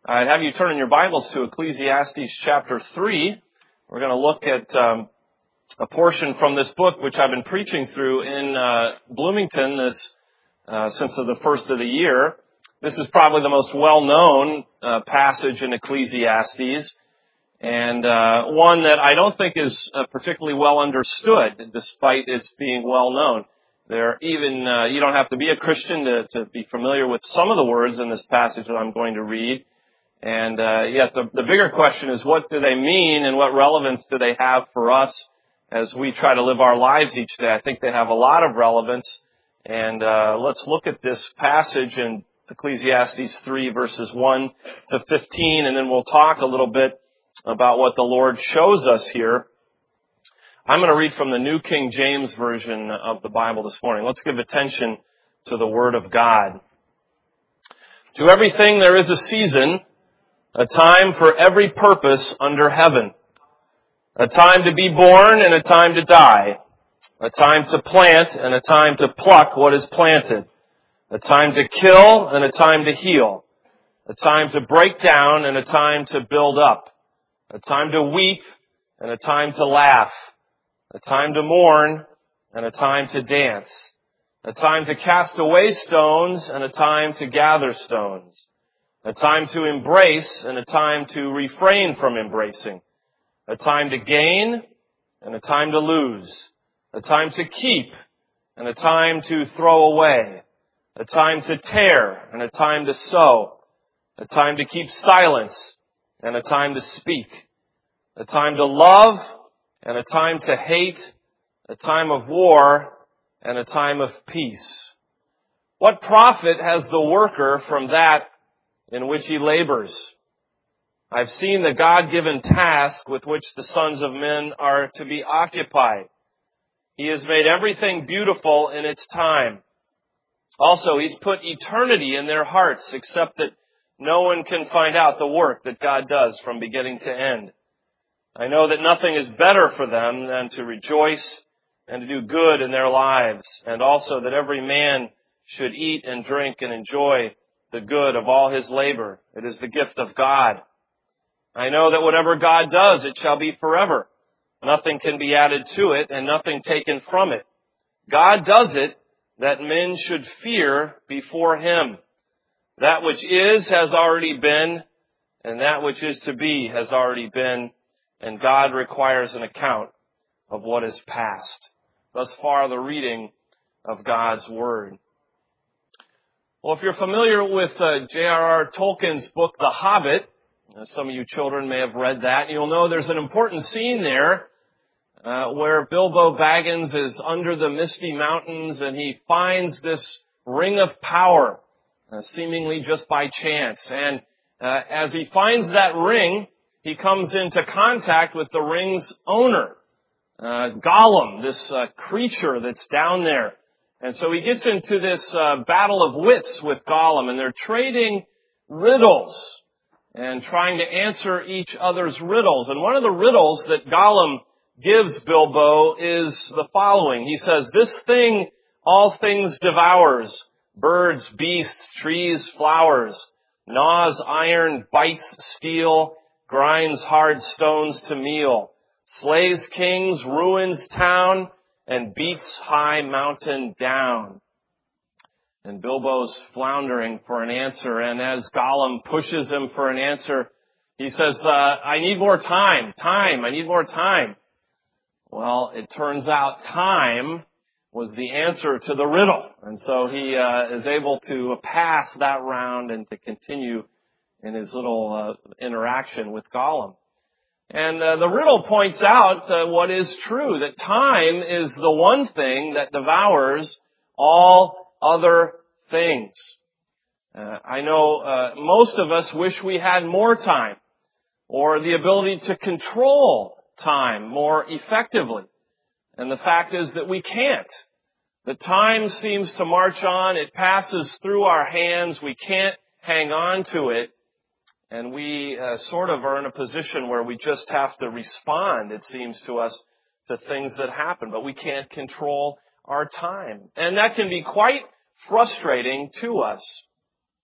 I'd have you turn in your Bibles to Ecclesiastes chapter 3. We're going to look at a portion from this book which I've been preaching through in Bloomington since the first of the year. This is probably the most well-known passage in Ecclesiastes, and one that I don't think is particularly well understood, despite its being well-known. You don't have to be a Christian to be familiar with some of the words in this passage that I'm going to read. And yet the bigger question is, what do they mean and what relevance do they have for us as we try to live our lives each day? I think they have a lot of relevance. And let's look at this passage in Ecclesiastes 3, verses 1 to 15, and then we'll talk a little bit about what the Lord shows us here. I'm going to read from the New King James Version of the Bible this morning. Let's give attention to the Word of God. To everything there is a season, a time for every purpose under heaven. A time to be born and a time to die. A time to plant and a time to pluck what is planted. A time to kill and a time to heal. A time to break down and a time to build up. A time to weep and a time to laugh. A time to mourn and a time to dance. A time to cast away stones and a time to gather stones. A time to embrace and a time to refrain from embracing. A time to gain and a time to lose. A time to keep and a time to throw away. A time to tear and a time to sow. A time to keep silence and a time to speak. A time to love and a time to hate. A time of war and a time of peace. What profit has the worker from that in which he labors? I've seen the God-given task with which the sons of men are to be occupied. He has made everything beautiful in its time. Also, He's put eternity in their hearts, except that no one can find out the work that God does from beginning to end. I know that nothing is better for them than to rejoice and to do good in their lives, and also that every man should eat and drink and enjoy the good of all his labor. It is the gift of God. I know that whatever God does, it shall be forever. Nothing can be added to it and nothing taken from it. God does it that men should fear before Him. That which is has already been, and that which is to be has already been, and God requires an account of what is past. Thus far, the reading of God's Word. Well, if you're familiar with J.R.R. Tolkien's book, The Hobbit, some of you children may have read that, you'll know there's an important scene there where Bilbo Baggins is under the misty mountains and he finds this ring of power, seemingly just by chance. And as he finds that ring, he comes into contact with the ring's owner, Gollum, this creature that's down there. And so he gets into this battle of wits with Gollum, and they're trading riddles and trying to answer each other's riddles. And one of the riddles that Gollum gives Bilbo is the following. He says, "This thing all things devours, birds, beasts, trees, flowers, gnaws iron, bites steel, grinds hard stones to meal, slays kings, ruins town, and beats high mountain down." And Bilbo's floundering for an answer, and as Gollum pushes him for an answer, he says, I need more time, I need more time. Well, it turns out time was the answer to the riddle, and so he is able to pass that round and to continue in his little interaction with Gollum. And the riddle points out what is true, that time is the one thing that devours all other things. I know most of us wish we had more time or the ability to control time more effectively. And the fact is that we can't. The time seems to march on. It passes through our hands. We can't hang on to it. And we sort of are in a position where we just have to respond, it seems to us, to things that happen. But we can't control our time. And that can be quite frustrating to us.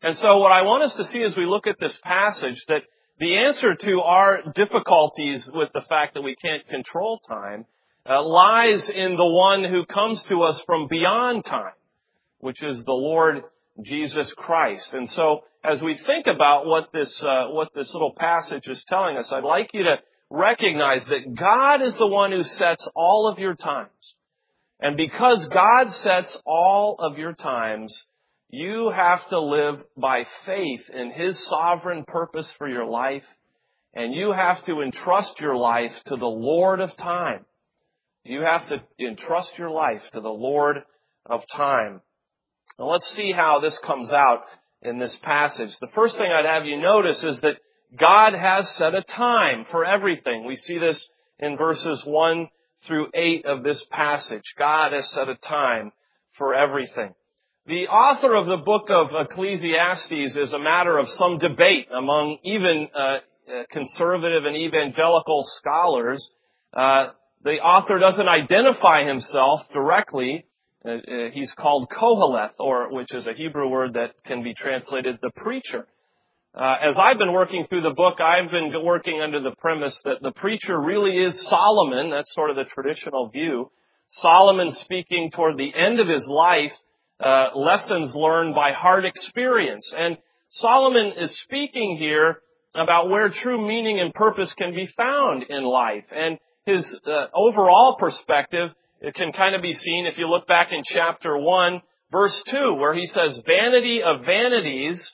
And so what I want us to see as we look at this passage, that the answer to our difficulties with the fact that we can't control time lies in the one who comes to us from beyond time, which is the Lord Jesus Christ. And so as we think about what this little passage is telling us, I'd like you to recognize that God is the one who sets all of your times. And because God sets all of your times, you have to live by faith in His sovereign purpose for your life, and you have to entrust your life to the Lord of time. You have to entrust your life to the Lord of time. Now let's see how this comes out in this passage. The first thing I'd have you notice is that God has set a time for everything. We see this in verses 1 through 8 of this passage. God has set a time for everything. The author of the book of Ecclesiastes is a matter of some debate among even conservative and evangelical scholars. The author doesn't identify himself directly. He's called Koheleth, which is a Hebrew word that can be translated the preacher. As I've been working through the book, I've been working under the premise that the preacher really is Solomon. That's sort of the traditional view. Solomon speaking toward the end of his life, lessons learned by hard experience. And Solomon is speaking here about where true meaning and purpose can be found in life. And his overall perspective, it can kind of be seen if you look back in chapter 1, verse 2, where he says, vanity of vanities,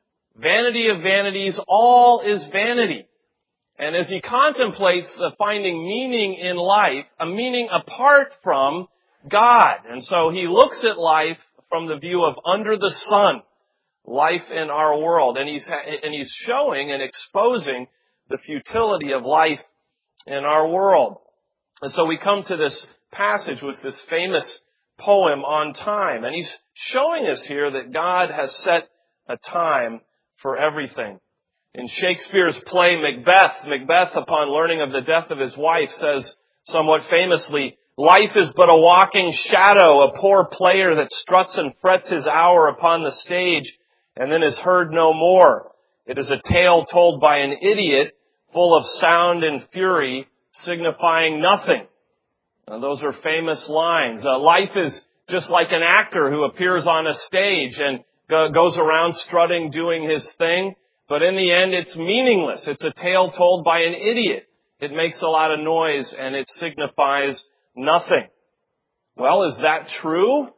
all is vanity. And as he contemplates finding meaning in life, a meaning apart from God. And so he looks at life from the view of under the sun, life in our world. And he's showing and exposing the futility of life in our world. And so we come to this passage with this famous poem on time. And he's showing us here that God has set a time for everything. In Shakespeare's play Macbeth, upon learning of the death of his wife, says somewhat famously, life is but a walking shadow, a poor player that struts and frets his hour upon the stage and then is heard no more. It is a tale told by an idiot, full of sound and fury, signifying nothing. Now, those are famous lines. Life is just like an actor who appears on a stage and goes around strutting, doing his thing. But in the end, it's meaningless. It's a tale told by an idiot. It makes a lot of noise and it signifies nothing. Well, is that true?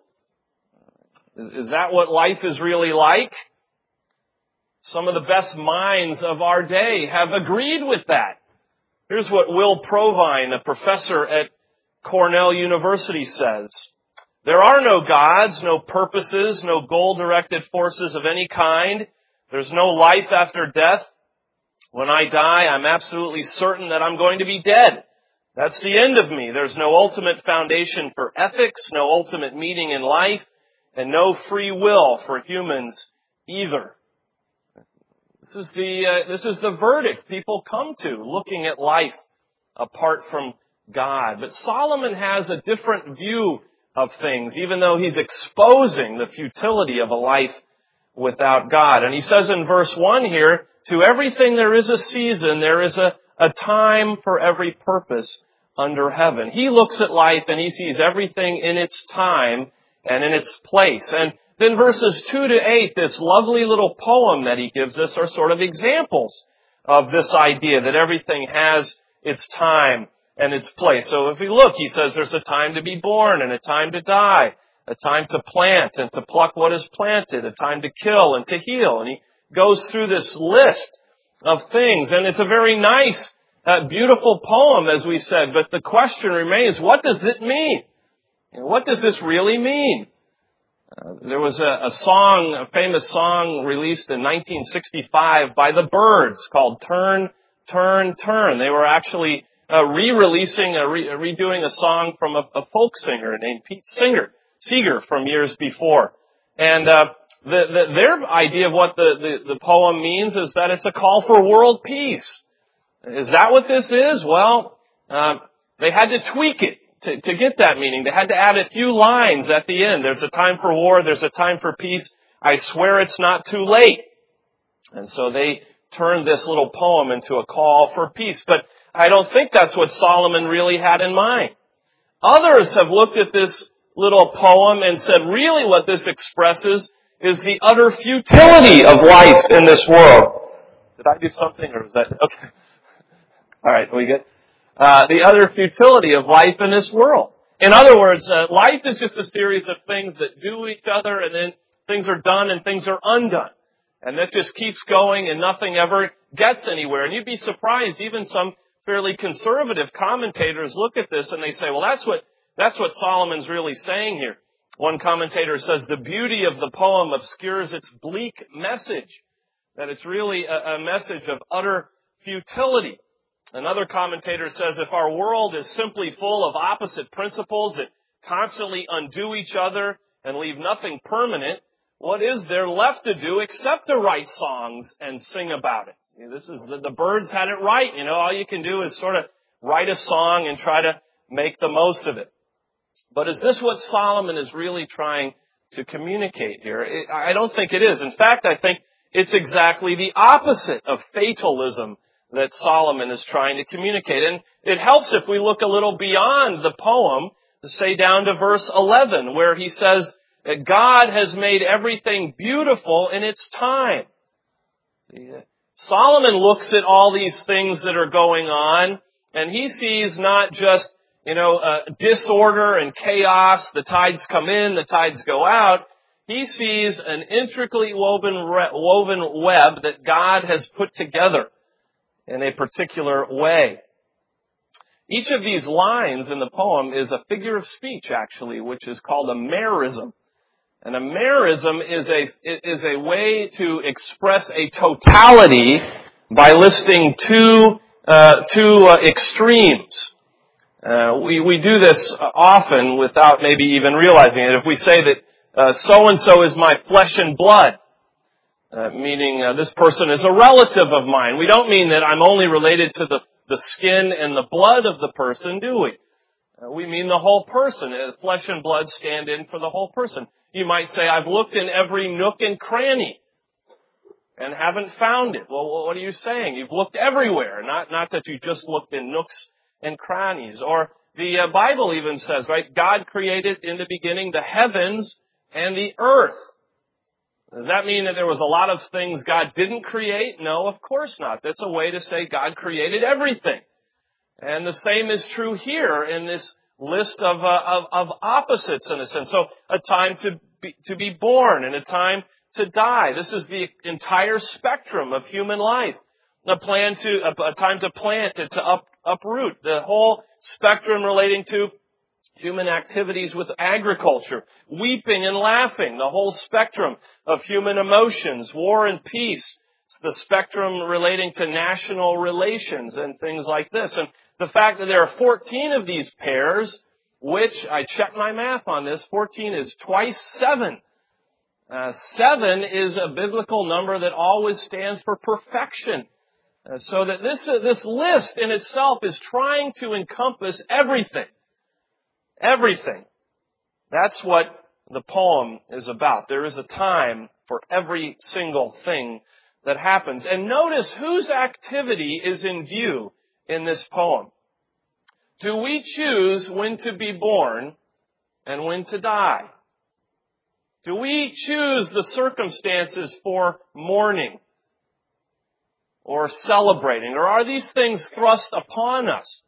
Is that what life is really like? Some of the best minds of our day have agreed with that. Here's what Will Provine, a professor at Cornell University, says. There are no gods, no purposes, no goal-directed forces of any kind. There's no life after death. When I die, I'm absolutely certain that I'm going to be dead. That's the end of me. There's no ultimate foundation for ethics, no ultimate meaning in life, and no free will for humans either. This is the verdict people come to, looking at life apart from God. But Solomon has a different view of things, even though he's exposing the futility of a life without God. And he says in verse 1 here, to everything there is a season, there is a time for every purpose under heaven. He looks at life and he sees everything in its time and in its place. And then verses 2 to 8, this lovely little poem that he gives us are sort of examples of this idea that everything has its time and its place. So if we look, he says there's a time to be born and a time to die, a time to plant and to pluck what is planted, a time to kill and to heal. And he goes through this list of things. And it's a very nice, beautiful poem, as we said. But the question remains, what does it mean? And what does this really mean? There was a famous song released in 1965 by the Byrds called Turn, Turn, Turn. They were actually redoing a song from a folk singer named Pete Seeger from years before. And their idea of what the poem means is that it's a call for world peace. Is that what this is? Well, they had to tweak it to get that meaning. They had to add a few lines at the end. There's a time for war. There's a time for peace. I swear it's not too late. And so they turned this little poem into a call for peace. But I don't think that's what Solomon really had in mind. Others have looked at this little poem and said, really what this expresses is the utter futility of life in this world. Did I do something, or is that okay? All right, we good? The utter futility of life in this world. In other words, life is just a series of things that do each other, and then things are done and things are undone. And that just keeps going and nothing ever gets anywhere. And you'd be surprised, even some fairly conservative commentators look at this and they say, well, that's what Solomon's really saying here. One commentator says the beauty of the poem obscures its bleak message, that it's really a message of utter futility. Another commentator says if our world is simply full of opposite principles that constantly undo each other and leave nothing permanent, what is there left to do except to write songs and sing about it? This is the Byrds had it right. All you can do is sort of write a song and try to make the most of it. But is this what Solomon is really trying to communicate here? I don't think it is. In fact, I think it's exactly the opposite of fatalism that Solomon is trying to communicate. And it helps if we look a little beyond the poem, say down to verse 11, where he says that God has made everything beautiful in its time. Solomon looks at all these things that are going on, and he sees not just, disorder and chaos, the tides come in, the tides go out. He sees an intricately woven web that God has put together in a particular way. Each of these lines in the poem is a figure of speech, actually, which is called a merism. And a merism is a way to express a totality by listing two extremes. We do this often without maybe even realizing it. If we say that so-and-so is my flesh and blood, meaning this person is a relative of mine, we don't mean that I'm only related to the skin and the blood of the person, do we? We mean the whole person. Flesh and blood stand in for the whole person. You might say, I've looked in every nook and cranny and haven't found it. Well, what are you saying? You've looked everywhere, not that you just looked in nooks and crannies. Or the Bible even says, right, God created in the beginning the heavens and the earth. Does that mean that there was a lot of things God didn't create? No, of course not. That's a way to say God created everything. And the same is true here in this list of opposites, in a sense. So a time to be born and a time to die. This is the entire spectrum of human life. A time to plant and to uproot. The whole spectrum relating to human activities with agriculture. Weeping and laughing. The whole spectrum of human emotions. War and peace. It's the spectrum relating to national relations and things like this. And the fact that there are 14 of these pairs, which I checked my math on this, 14 is twice 7. 7 is a biblical number that always stands for perfection. So that this list in itself is trying to encompass everything. Everything. That's what the poem is about. There is a time for every single thing that happens. And notice whose activity is in view in this poem. Do we choose when to be born and when to die? Do we choose the circumstances for mourning or celebrating? Or are these things thrust upon us?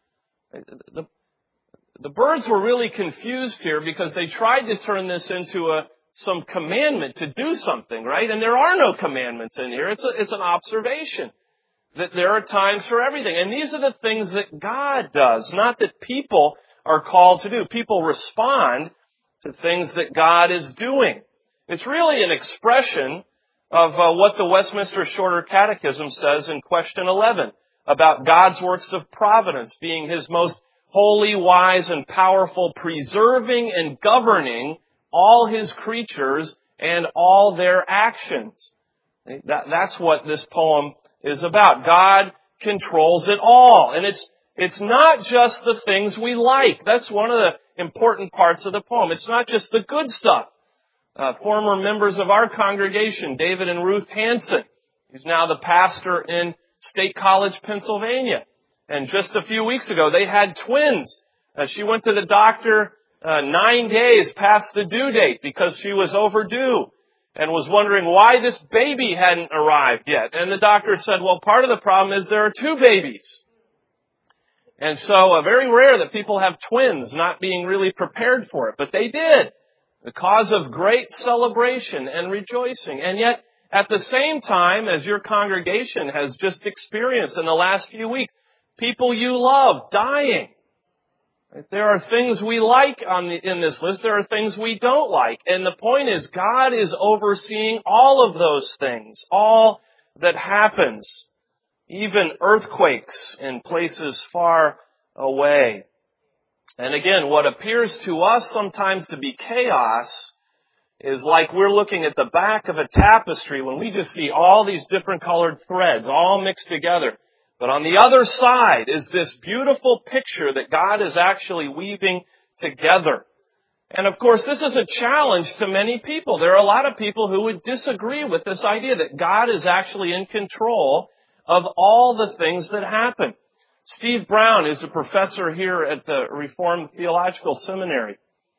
The Byrds were really confused here because they tried to turn this into some commandment to do something, right? And there are no commandments in here. It's an observation that there are times for everything. And these are the things that God does, not that people are called to do. People respond to things that God is doing. It's really an expression of what the Westminster Shorter Catechism says in question 11 about God's works of providence being His most holy, wise, and powerful, preserving and governing all His creatures and all their actions. That's what this poem is about. God controls it all. And it's not just the things we like. That's one of the important parts of the poem. It's not just the good stuff former members of our congregation, David and Ruth Hansen, who's now the pastor in State College, Pennsylvania. And just a few weeks ago, they had twins. She went to the doctor 9 days past the due date because she was overdue and was wondering why this baby hadn't arrived yet. And the doctor said, well, part of the problem is there are two babies. And so very rare that people have twins not being really prepared for it. But they did. The cause of great celebration and rejoicing. And yet, at the same time, as your congregation has just experienced in the last few weeks, people you love dying. There are things we like in this list. There are things we don't like. And the point is, God is overseeing all of those things, all that happens, even earthquakes in places far away. And again, what appears to us sometimes to be chaos is like we're looking at the back of a tapestry when we just see all these different colored threads all mixed together. But on the other side is this beautiful picture that God is actually weaving together. And of course, this is a challenge to many people. There are a lot of people who would disagree with this idea that God is actually in control of all the things that happen. Steve Brown is a professor here at the Reformed Theological Seminary.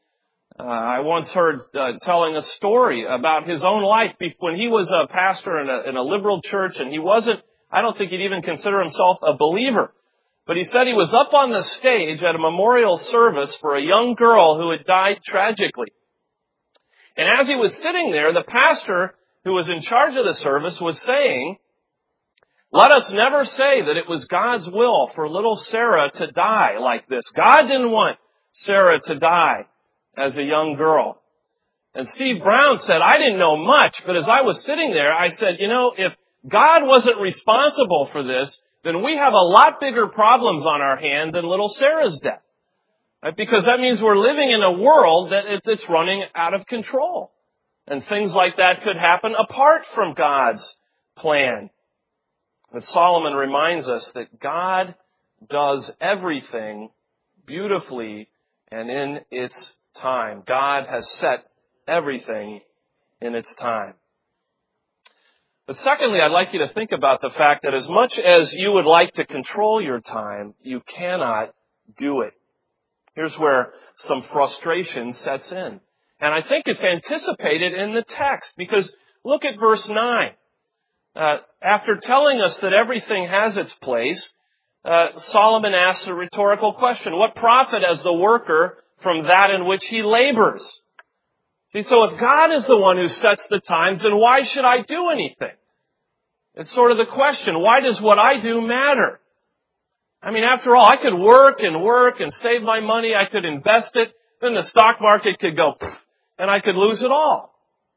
I once heard telling a story about his own life when he was a pastor in a liberal church, and I don't think he'd even consider himself a believer. But he said he was up on the stage at a memorial service for a young girl who had died tragically. And as he was sitting there, the pastor who was in charge of the service was saying, let us never say that it was God's will for little Sarah to die like this. God didn't want Sarah to die as a young girl. And Steve Brown said, I didn't know much, but as I was sitting there, I said, if God wasn't responsible for this, then we have a lot bigger problems on our hand than little Sarah's death. Right? Because that means we're living in a world that it's running out of control. And things like that could happen apart from God's plan. But Solomon reminds us that God does everything beautifully and in its time. God has set everything in its time. But secondly, I'd like you to think about the fact that as much as you would like to control your time, you cannot do it. Here's where some frustration sets in. And I think it's anticipated in the text, because look at verse 9. After telling us that everything has its place, Solomon asks a rhetorical question. What profit has the worker from that in which he labors? See, so if God is the one who sets the times, then why should I do anything? It's sort of the question. Why does what I do matter? I mean, after all, I could work and save my money. I could invest it. Then the stock market could go, and I could lose it all.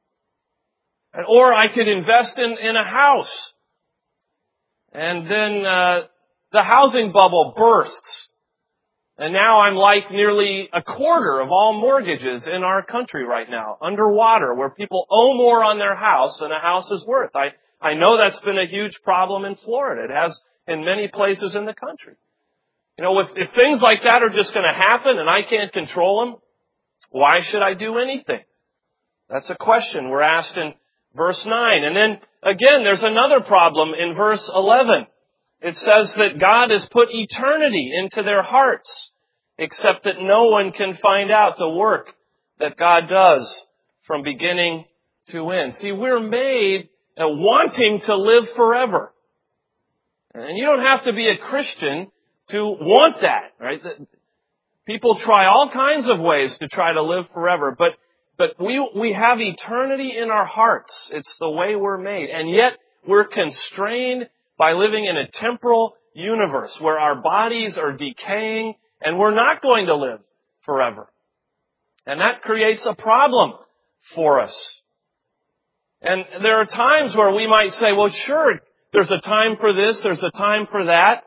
Or I could invest in a house. And then the housing bubble bursts. And now I'm like nearly a quarter of all mortgages in our country right now, underwater, where people owe more on their house than a house is worth. I know that's been a huge problem in Florida. It has in many places in the country. If things like that are just going to happen and I can't control them, why should I do anything? That's a question we're asked in verse 9. And then, again, there's another problem in verse 11. It says that God has put eternity into their hearts, except that no one can find out the work that God does from beginning to end. See, we're made wanting to live forever. And you don't have to be a Christian to want that, right? People try all kinds of ways to try to live forever, but we have eternity in our hearts. It's the way we're made. And yet we're constrained by living in a temporal universe where our bodies are decaying and we're not going to live forever. And that creates a problem for us. And there are times where we might say, well, sure, there's a time for this, there's a time for that.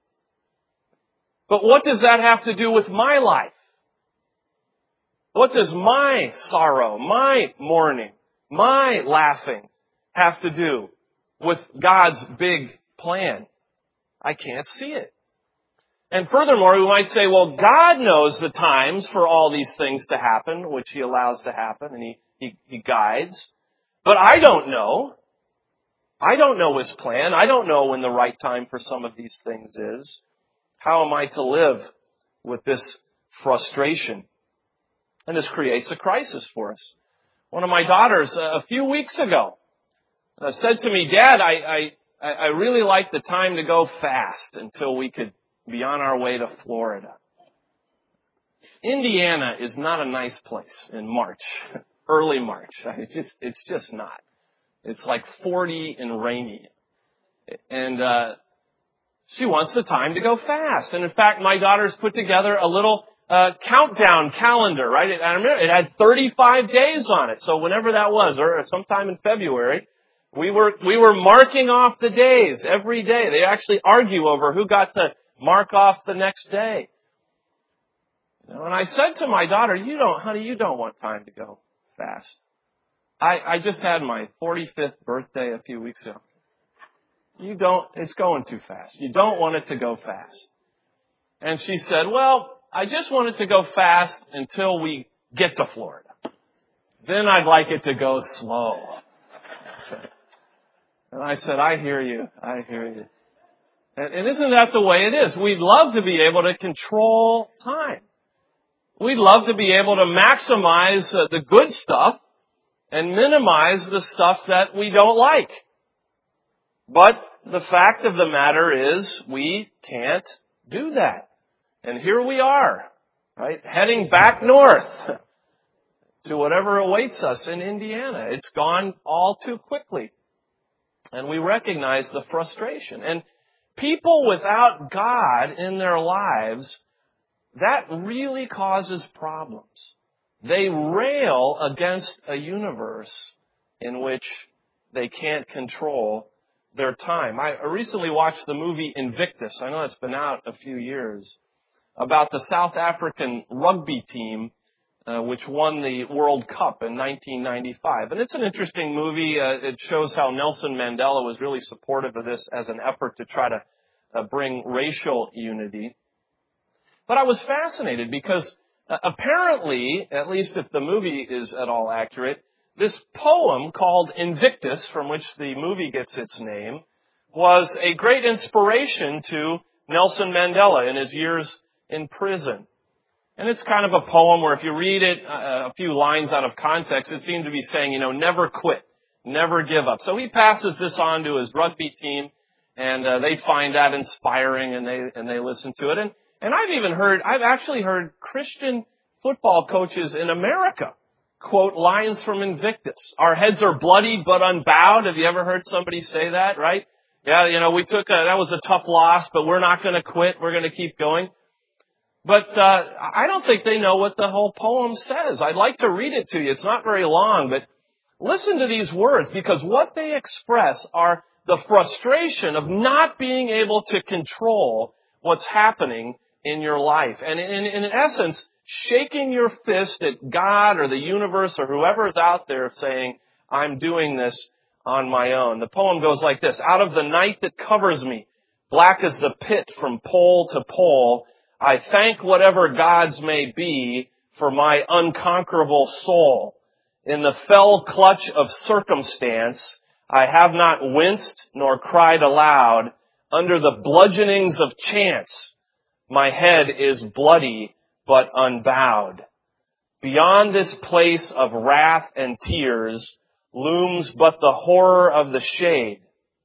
But what does that have to do with my life? What does my sorrow, my mourning, my laughing have to do with God's big plan? I can't see it. And furthermore, we might say, well, God knows the times for all these things to happen, which He allows to happen, and He guides. But I don't know. I don't know His plan. I don't know when the right time for some of these things is. How am I to live with this frustration? And this creates a crisis for us. One of my daughters, a few weeks ago, said to me, Dad, I really like the time to go fast until we could be on our way to Florida. Indiana is not a nice place in March, early March. It's just not. It's like 40 and rainy. And she wants the time to go fast. And in fact, my daughter's put together a little countdown calendar, right? I remember it had 35 days on it. So whenever that was, or sometime in February, we were marking off the days every day. They actually argue over who got to mark off the next day. And I said to my daughter, honey, you don't want time to go fast. I just had my 45th birthday a few weeks ago. It's going too fast. You don't want it to go fast. And she said, well, I just want it to go fast until we get to Florida. Then I'd like it to go slow. That's right. And I said, I hear you. And isn't that the way it is? We'd love to be able to control time. We'd love to be able to maximize the good stuff and minimize the stuff that we don't like. But the fact of the matter is we can't do that. And here we are, right, heading back north to whatever awaits us in Indiana. It's gone all too quickly. And we recognize the frustration. And people without God in their lives, that really causes problems. They rail against a universe in which they can't control their time. I recently watched the movie Invictus. I know it's been out a few years. About the South African rugby team, which won the World Cup in 1995. And it's an interesting movie. It shows how Nelson Mandela was really supportive of this as an effort to try to bring racial unity. But I was fascinated because apparently, at least if the movie is at all accurate, this poem called Invictus, from which the movie gets its name, was a great inspiration to Nelson Mandela in his years in prison. And it's kind of a poem where if you read it a few lines out of context, it seemed to be saying, never quit, never give up. So he passes this on to his rugby team, and they find that inspiring, and they listen to it. And I've actually heard Christian football coaches in America quote lines from Invictus. Our heads are bloodied but unbowed. Have you ever heard somebody say that, right? Yeah, that was a tough loss, but we're not going to quit. We're going to keep going. But I don't think they know what the whole poem says. I'd like to read it to you. It's not very long, but listen to these words, because what they express are the frustration of not being able to control what's happening in your life. And in essence, shaking your fist at God or the universe or whoever is out there saying, I'm doing this on my own. The poem goes like this. Out of the night that covers me, black as the pit from pole to pole, I thank whatever gods may be for my unconquerable soul. In the fell clutch of circumstance, I have not winced nor cried aloud. Under the bludgeonings of chance, my head is bloody but unbowed. Beyond this place of wrath and tears looms but the horror of the shade.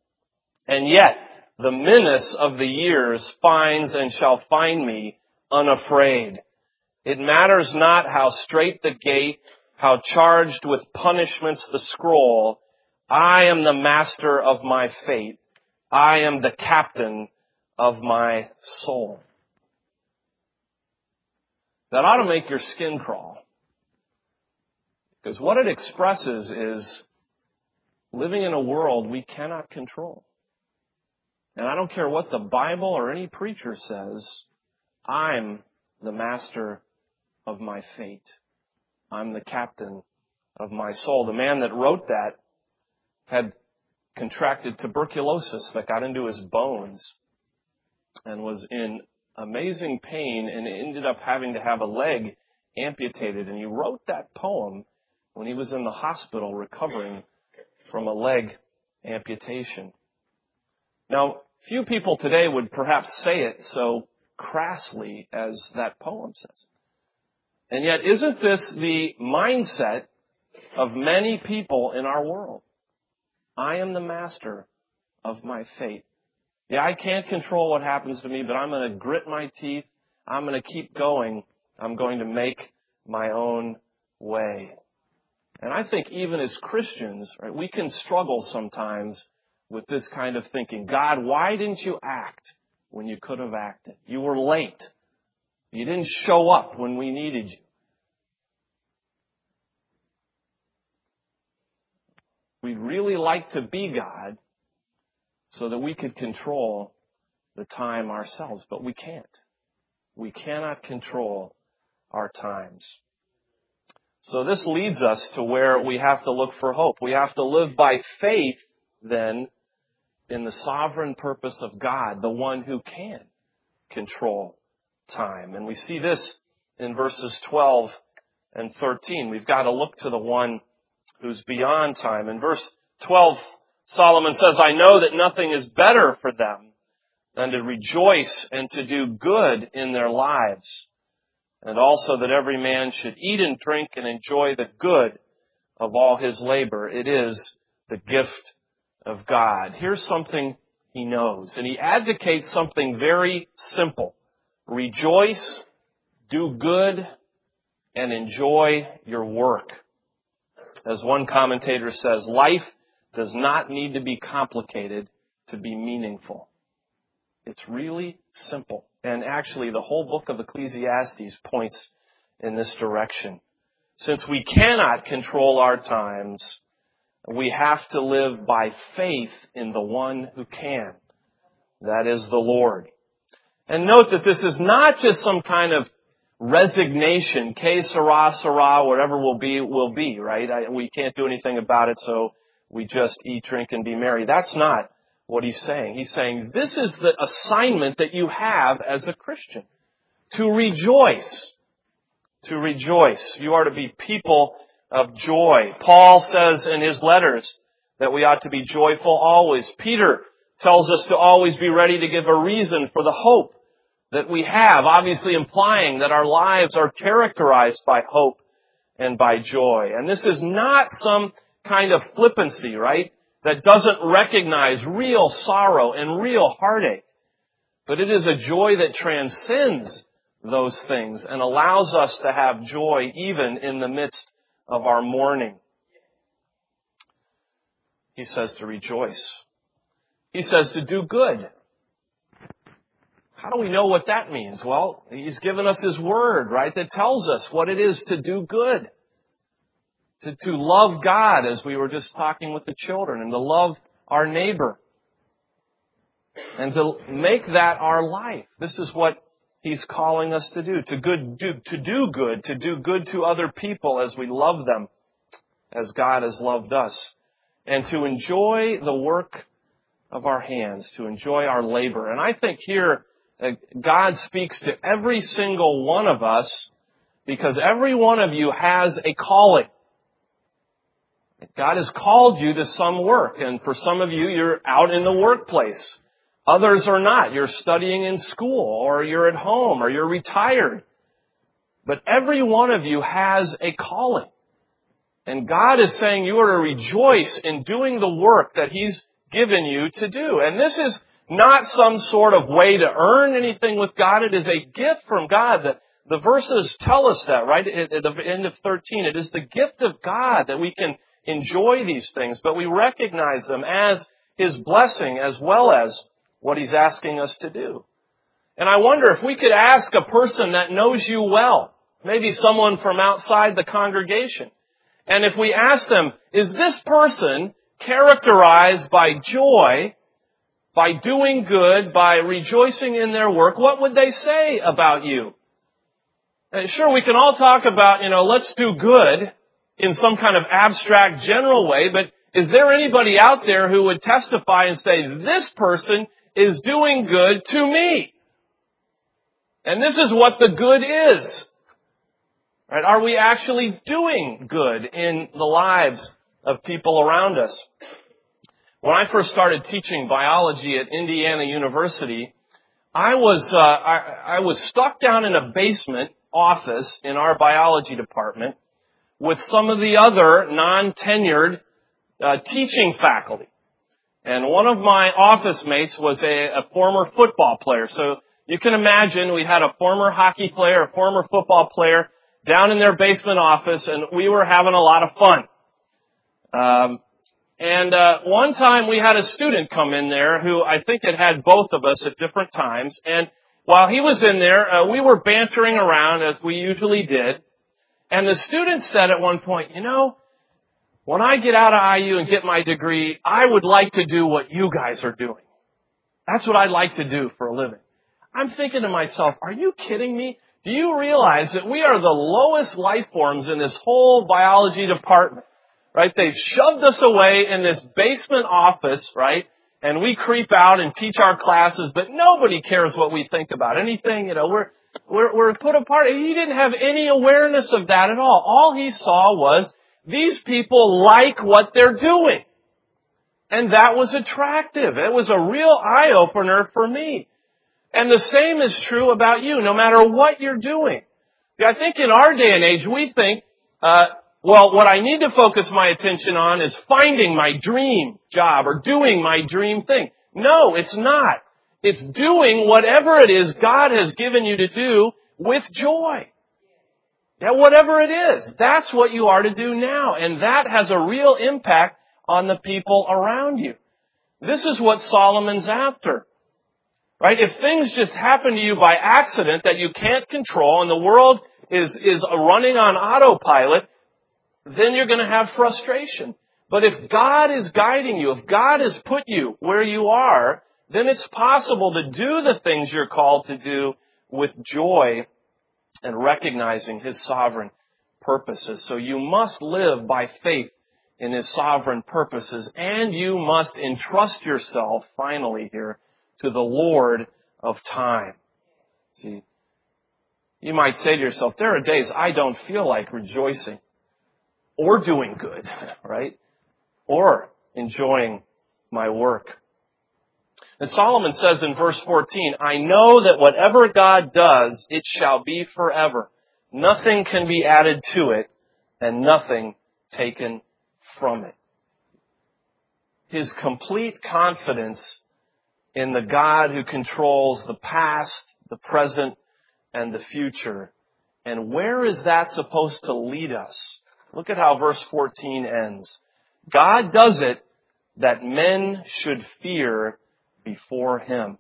And yet, the menace of the years finds and shall find me unafraid. It matters not how straight the gate, how charged with punishments the scroll. I am the master of my fate. I am the captain of my soul. That ought to make your skin crawl. Because what it expresses is living in a world we cannot control. And I don't care what the Bible or any preacher says, I'm the master of my fate. I'm the captain of my soul. The man that wrote that had contracted tuberculosis that got into his bones and was in amazing pain and ended up having to have a leg amputated. And he wrote that poem when he was in the hospital recovering from a leg amputation. Now, few people today would perhaps say it so crassly as that poem says. And yet, isn't this the mindset of many people in our world? I am the master of my fate. Yeah, I can't control what happens to me, but I'm going to grit my teeth. I'm going to keep going. I'm going to make my own way. And I think even as Christians, right, we can struggle sometimes with this kind of thinking. God, why didn't you act when you could have acted? You were late. You didn't show up when we needed you. We'd really like to be God so that we could control the time ourselves, but we can't. We cannot control our times. So this leads us to where we have to look for hope. We have to live by faith, then, in the sovereign purpose of God, the one who can control time. And we see this in verses 12 and 13. We've got to look to the one who's beyond time. In verse 12, Solomon says, I know that nothing is better for them than to rejoice and to do good in their lives, and also that every man should eat and drink and enjoy the good of all his labor. It is the gift of God. Here's something he knows, and he advocates something very simple. Rejoice, do good, and enjoy your work. As one commentator says, life does not need to be complicated to be meaningful. It's really simple. And actually, the whole book of Ecclesiastes points in this direction. Since we cannot control our times, we have to live by faith in the one who can. That is the Lord. And note that this is not just some kind of resignation, que sera, sera, whatever will be, right? We can't do anything about it, so we just eat, drink, and be merry. That's not what he's saying. He's saying this is the assignment that you have as a Christian. To rejoice. To rejoice. You are to be people of joy. Paul says in his letters that we ought to be joyful always. Peter tells us to always be ready to give a reason for the hope that we have, obviously implying that our lives are characterized by hope and by joy. And this is not some kind of flippancy, right, that doesn't recognize real sorrow and real heartache. But it is a joy that transcends those things and allows us to have joy even in the midst of our mourning. He says to rejoice. He says to do good. How do we know what that means? Well, he's given us his word, right, that tells us what it is to do good. To love God, as we were just talking with the children, and to love our neighbor. And to make that our life. This is what he's calling us to do. To do good to other people as we love them, as God has loved us. And to enjoy the work of our hands, to enjoy our labor. And I think here, God speaks to every single one of us because every one of you has a calling. God has called you to some work, and for some of you, you're out in the workplace. Others are not. You're studying in school, or you're at home, or you're retired. But every one of you has a calling. And God is saying you are to rejoice in doing the work that He's given you to do. And this is not some sort of way to earn anything with God. It is a gift from God. The verses tell us that, right? At the end of 13, it is the gift of God that we can enjoy these things, but we recognize them as His blessing as well as what He's asking us to do. And I wonder if we could ask a person that knows you well, maybe someone from outside the congregation, and if we ask them, is this person characterized by joy, by doing good, by rejoicing in their work, what would they say about you? And sure, we can all talk about, let's do good in some kind of abstract general way, but is there anybody out there who would testify and say, this person is doing good to me? And this is what the good is. Right? Are we actually doing good in the lives of people around us? When I first started teaching biology at Indiana University, I was stuck down in a basement office in our biology department with some of the other non-tenured teaching faculty. And one of my office mates was a former football player. So you can imagine we had a former hockey player, a former football player down in their basement office, and we were having a lot of fun. One time we had a student come in there who I think had both of us at different times. And while he was in there, we were bantering around as we usually did. And the student said at one point, when I get out of IU and get my degree, I would like to do what you guys are doing. That's what I'd like to do for a living. I'm thinking to myself, are you kidding me? Do you realize that we are the lowest life forms in this whole biology department? Right? They've shoved us away in this basement office, right? And we creep out and teach our classes, but nobody cares what we think about anything. We're put apart. He didn't have any awareness of that at all. All he saw was these people like what they're doing. And that was attractive. It was a real eye-opener for me. And the same is true about you, no matter what you're doing. I think in our day and age, we think, what I need to focus my attention on is finding my dream job or doing my dream thing. No, it's not. It's doing whatever it is God has given you to do with joy. Yeah, whatever it is, that's what you are to do now. And that has a real impact on the people around you. This is what Solomon's after. Right? If things just happen to you by accident that you can't control and the world is running on autopilot, then you're going to have frustration. But if God is guiding you, if God has put you where you are, then it's possible to do the things you're called to do with joy and recognizing His sovereign purposes. So you must live by faith in His sovereign purposes, and you must entrust yourself, finally here, to the Lord of time. See, you might say to yourself, there are days I don't feel like rejoicing or doing good, right? Or enjoying my work. And Solomon says in verse 14, I know that whatever God does, it shall be forever. Nothing can be added to it, and nothing taken from it. His complete confidence in the God who controls the past, the present, and the future. And where is that supposed to lead us? Look at how verse 14 ends. God does it that men should fear before Him.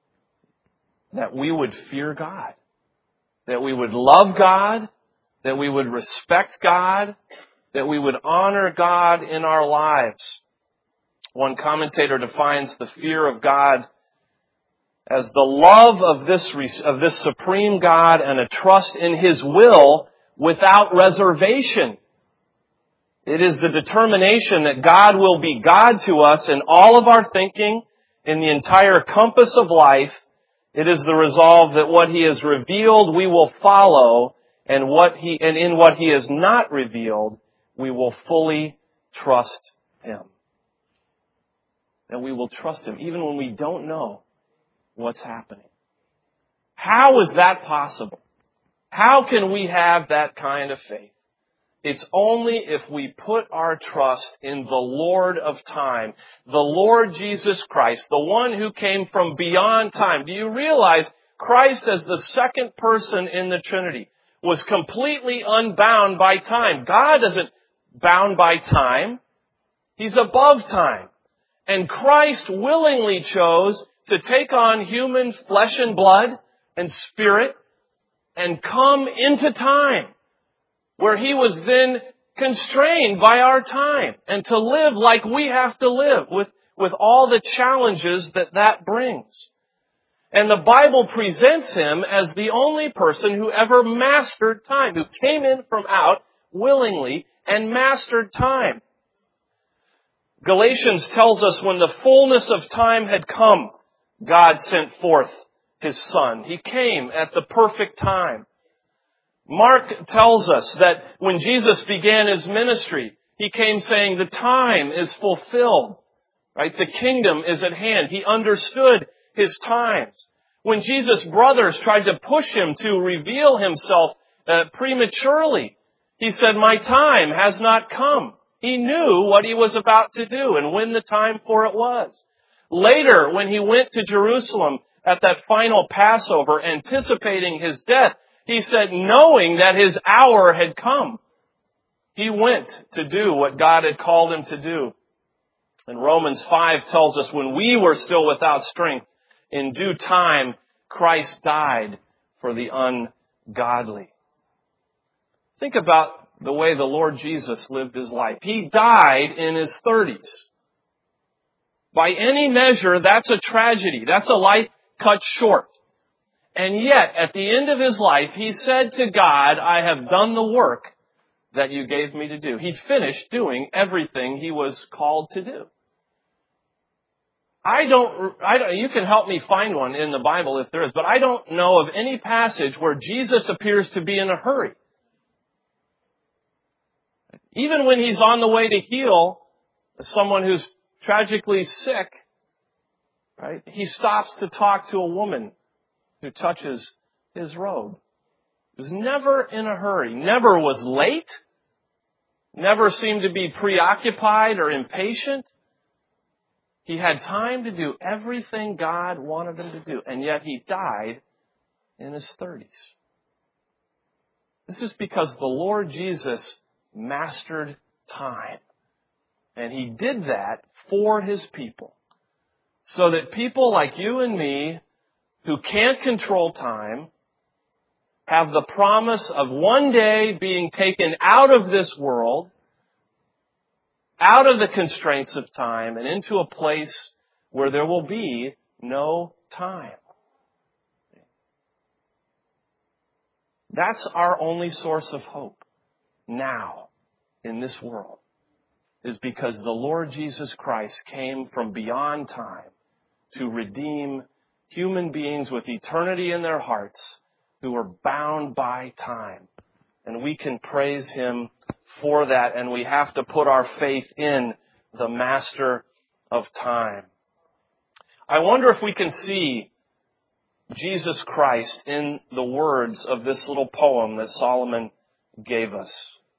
That we would fear God. That we would love God. That we would respect God. That we would honor God in our lives. One commentator defines the fear of God as the love of this supreme God and a trust in His will without reservation. It is the determination that God will be God to us in all of our thinking, in the entire compass of life. It is the resolve that what He has revealed we will follow, and in what He has not revealed, we will fully trust Him. And we will trust Him even when we don't know what's happening. How is that possible? How can we have that kind of faith? It's only if we put our trust in the Lord of time, the Lord Jesus Christ, the one who came from beyond time. Do you realize Christ, as the second person in the Trinity, was completely unbound by time? God isn't bound by time. He's above time. And Christ willingly chose to take on human flesh and blood and spirit and come into time, where He was then constrained by our time and to live like we have to live with all the challenges that brings. And the Bible presents Him as the only person who ever mastered time, who came in from out willingly and mastered time. Galatians tells us when the fullness of time had come, God sent forth His Son. He came at the perfect time. Mark tells us that when Jesus began His ministry, He came saying, the time is fulfilled. Right? The kingdom is at hand. He understood His times. When Jesus' brothers tried to push Him to reveal Himself prematurely, He said, my time has not come. He knew what He was about to do and when the time for it was. Later, when He went to Jerusalem at that final Passover, anticipating His death, He said, knowing that His hour had come, He went to do what God had called Him to do. And Romans 5 tells us when we were still without strength, in due time, Christ died for the ungodly. Think about the way the Lord Jesus lived His life. He died in His 30s. By any measure, that's a tragedy. That's a life cut short. And yet, at the end of His life, He said to God, I have done the work that you gave me to do. He finished doing everything He was called to do. You can help me find one in the Bible if there is, but I don't know of any passage where Jesus appears to be in a hurry. Even when He's on the way to heal someone who's tragically sick, right? He stops to talk to a woman who touches His robe. He was never in a hurry, never was late, never seemed to be preoccupied or impatient. He had time to do everything God wanted Him to do, and yet He died in His 30s. This is because the Lord Jesus mastered time. And He did that for His people. So that people like you and me, who can't control time, have the promise of one day being taken out of this world, out of the constraints of time, and into a place where there will be no time. That's our only source of hope now in this world, is because the Lord Jesus Christ came from beyond time to redeem human beings with eternity in their hearts who are bound by time. And we can praise Him for that, and we have to put our faith in the Master of time. I wonder if we can see Jesus Christ in the words of this little poem that Solomon gave us.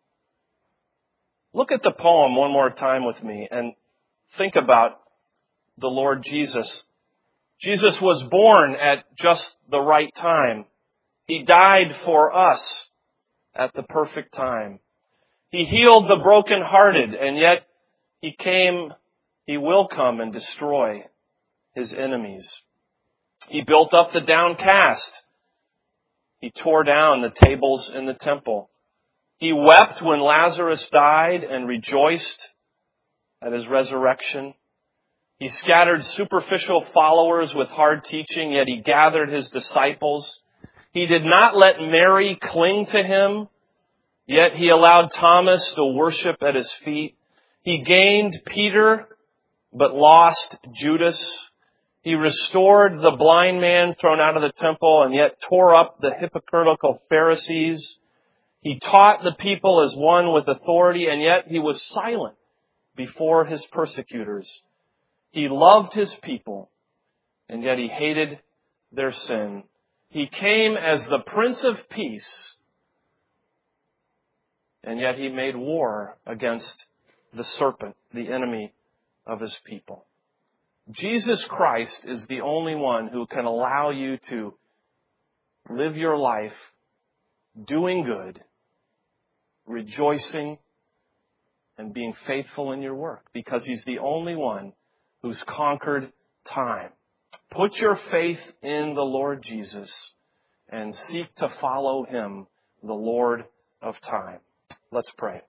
Look at the poem one more time with me and think about the Lord Jesus. Jesus was born at just the right time. He died for us at the perfect time. He healed the brokenhearted, and yet He will come and destroy His enemies. He built up the downcast. He tore down the tables in the temple. He wept when Lazarus died and rejoiced at His resurrection. He scattered superficial followers with hard teaching, yet He gathered His disciples. He did not let Mary cling to Him, yet He allowed Thomas to worship at His feet. He gained Peter, but lost Judas. He restored the blind man thrown out of the temple, and yet tore up the hypocritical Pharisees. He taught the people as one with authority, and yet He was silent before His persecutors. He loved His people, and yet He hated their sin. He came as the Prince of Peace, and yet He made war against the serpent, the enemy of His people. Jesus Christ is the only one who can allow you to live your life doing good, rejoicing, and being faithful in your work, because He's the only one who's conquered time. Put your faith in the Lord Jesus and seek to follow Him, the Lord of time. Let's pray.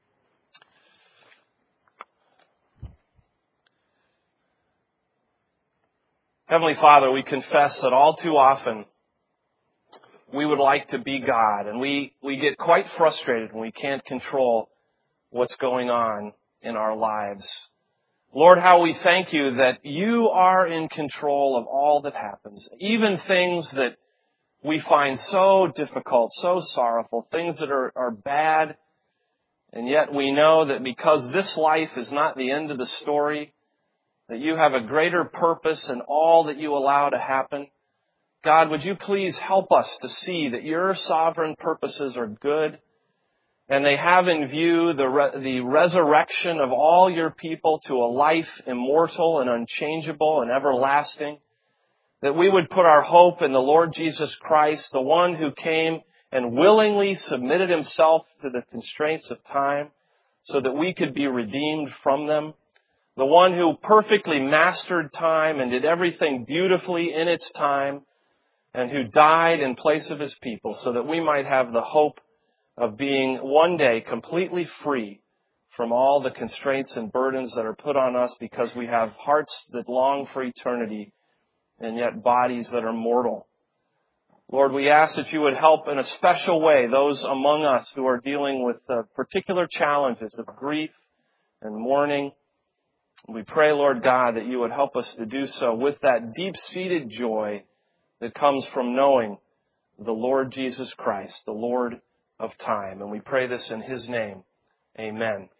Heavenly Father, we confess that all too often we would like to be God, and we get quite frustrated when we can't control what's going on in our lives. Lord, how we thank You that You are in control of all that happens, even things that we find so difficult, so sorrowful, things that are bad. And yet we know that because this life is not the end of the story, that you have a greater purpose in all that you allow to happen. God, would you please help us to see that your sovereign purposes are good, and they have in view the resurrection of all your people to a life immortal and unchangeable and everlasting. That we would put our hope in the Lord Jesus Christ, the one who came and willingly submitted himself to the constraints of time so that we could be redeemed from them. The one who perfectly mastered time and did everything beautifully in its time, and who died in place of his people so that we might have the hope of being one day completely free from all the constraints and burdens that are put on us because we have hearts that long for eternity and yet bodies that are mortal. Lord, we ask that you would help in a special way those among us who are dealing with particular challenges of grief and mourning. We pray, Lord God, that you would help us to do so with that deep-seated joy that comes from knowing the Lord Jesus Christ, the Lord of time. And we pray this in his name. Amen.